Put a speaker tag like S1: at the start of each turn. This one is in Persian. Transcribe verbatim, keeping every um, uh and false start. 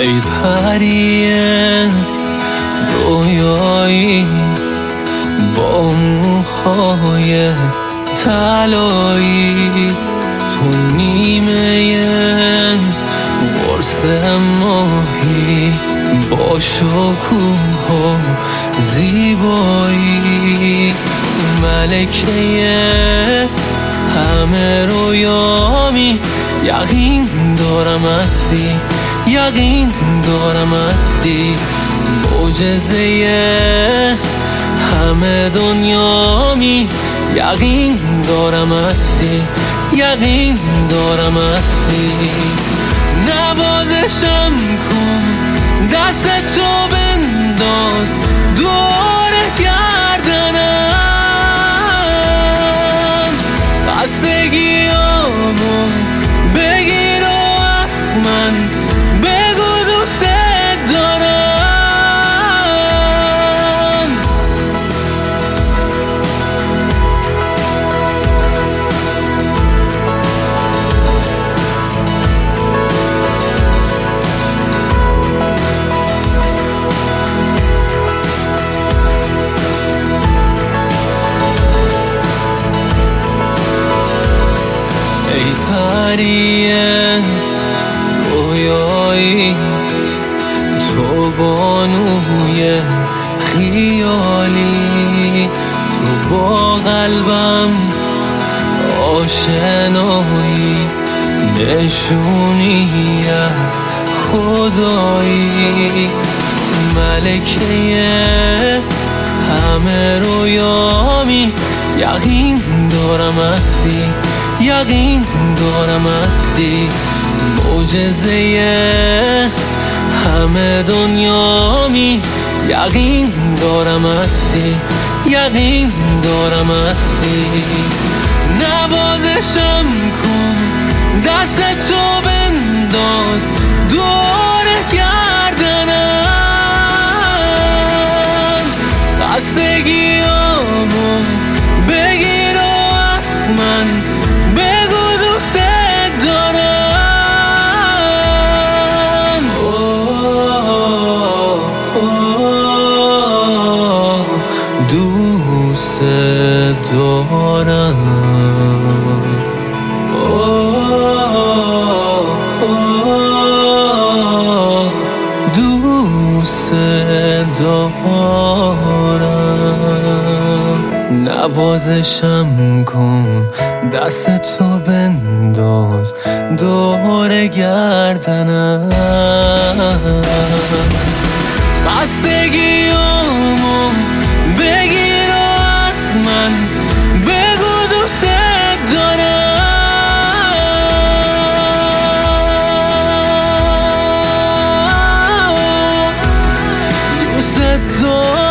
S1: ای پری رویایی با موهای طلایی، تو نیمه قرص ماهی با شکوه و زیبایی، ملکه همه رویامی، یقین دارم هستی، یقین دارم هستی، معجزه همه دنیامی، یقین دارم هستی، یقین دارم هستی. نوازشم کن، دست تو بنداز دور گردنم، خستگیامو بگیر و از من بگو دوست دارم. ای پری رویایی، تو بانوی خیالی، تو با قلبم آشنایی، نشونی از خدایی، ملکه همه رویامی، یقین دارم هستی، یقین دارم هستی، معجزه همه دنیامی، یقین دارم هستی، یقین دارم هستی. نوازشم کن، دست تو بنداز دور گردنم، خستگیامو بگیر و از من بگو دوست دارم. دوست دارم، دوست دارم. نوازشم کن، دست تو بنداز دور گردنم، خستگیامو بگیر و از من بگو دوست دارم. دوست دارم.